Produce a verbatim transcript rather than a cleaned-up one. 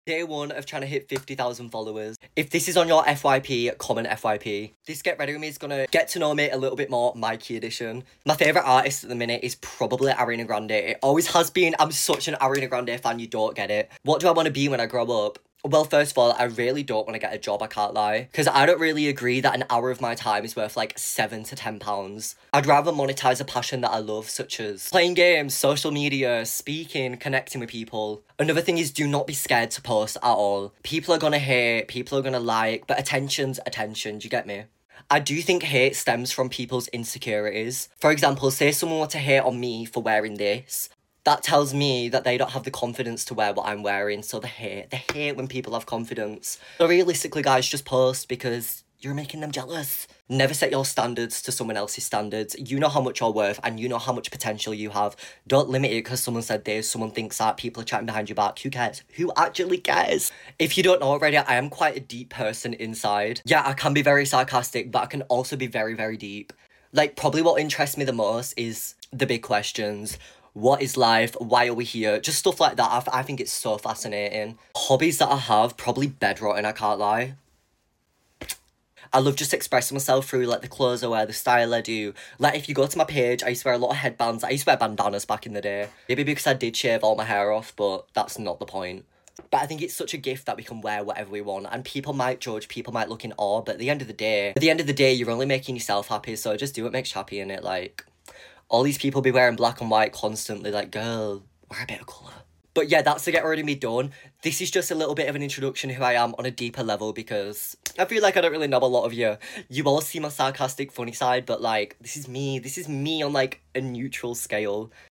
Day one of trying to hit fifty thousand followers. If this is on your F Y P, comment F Y P. This Get Ready With Me is gonna get to know me a little bit more, Mikey edition. My favourite artist at the minute is probably Ariana Grande. It always has been. I'm such an Ariana Grande fan, you don't get it. What do I want to be when I grow up? Well, first of all, I really don't want to get a job, I can't lie. Because I don't really agree that an hour of my time is worth like seven to ten pounds. I'd rather monetize a passion that I love, such as playing games, social media, speaking, connecting with people. Another thing is, do not be scared to post at all. People are gonna hate, people are gonna like, but attention's attention, do you get me? I do think hate stems from people's insecurities. For example, say someone were to hate on me for wearing this. That tells me that they don't have the confidence to wear what I'm wearing, so they hate. They hate when people have confidence. So realistically, guys, just post because you're making them jealous. Never set your standards to someone else's standards. You know how much you're worth and you know how much potential you have. Don't limit it because someone said this, someone thinks that, people are chatting behind your back. Who cares? Who actually cares? If you don't know already, I am quite a deep person inside. Yeah, I can be very sarcastic, but I can also be very, very deep. Like, probably what interests me the most is the big questions. What is life? Why are we here? Just stuff like that. I, f- I think it's so fascinating. Hobbies that I have, probably bedrotting, I can't lie. I love just expressing myself through, like, the clothes I wear, the style I do. Like, if you go to my page, I used to wear a lot of headbands. I used to wear bandanas back in the day. Maybe because I did shave all my hair off, but that's not the point. But I think it's such a gift that we can wear whatever we want. And people might judge, people might look in awe, but at the end of the day, at the end of the day, you're only making yourself happy, so just do what makes you happy in it, like... All these people be wearing black and white constantly, like, girl, wear a bit of colour. But yeah, that's the Get Ready Me done. This is just a little bit of an introduction to who I am on a deeper level because I feel like I don't really know a lot of you. You all see my sarcastic, funny side, but like, this is me. This is me on like a neutral scale.